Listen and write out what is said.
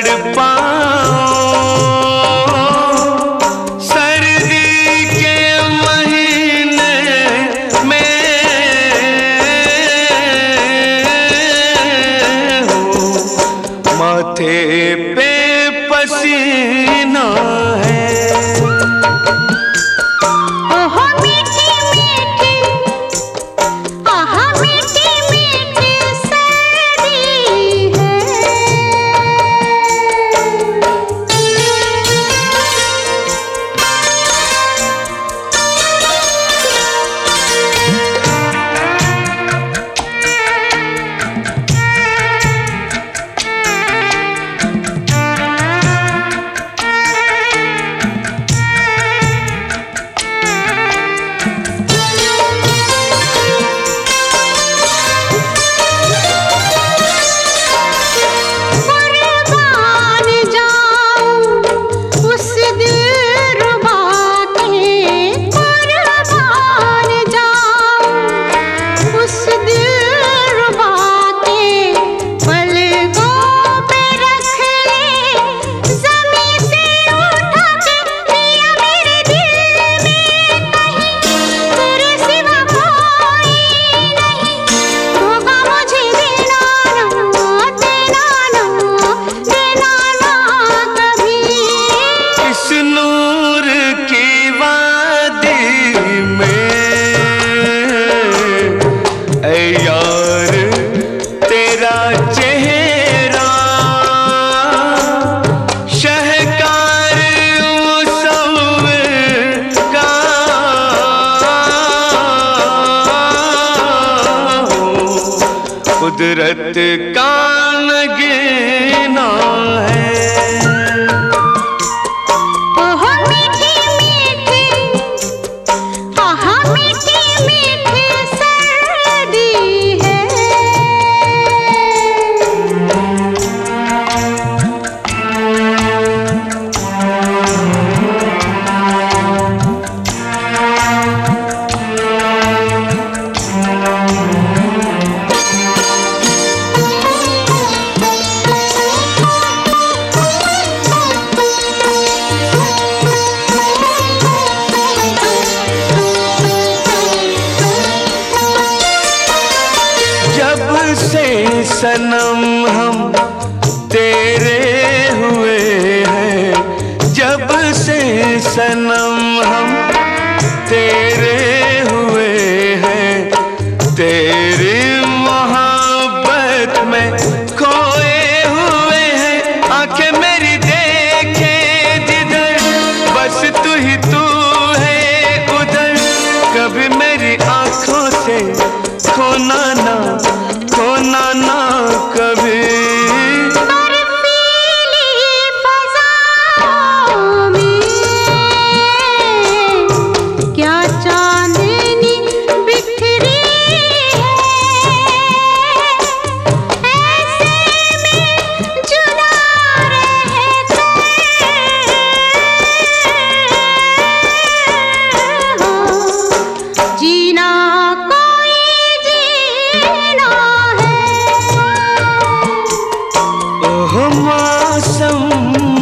तड़पाऊं सर्दी के महीने में हो, माथे पे पसीना है। कुदरत का नगीना है। ओह मीठी मीठी, आह मीठी मीठी सर्दी है। जब से सनम हम तेरे हुए हैं, जब से सनम हम तेरे हुए हैं, तेरी मोहब्बत में खोए हुए हैं। आंखें मेरी देखे जिधर, बस तू ही तू है उधर। कभी मेरी आंखों से खोना ना, खोना ना कभी। बर्फीली फ़ज़ाओं में क्या चांदनी बिखरी है। ऐसे में जुदा रहते हो, जीना मौसम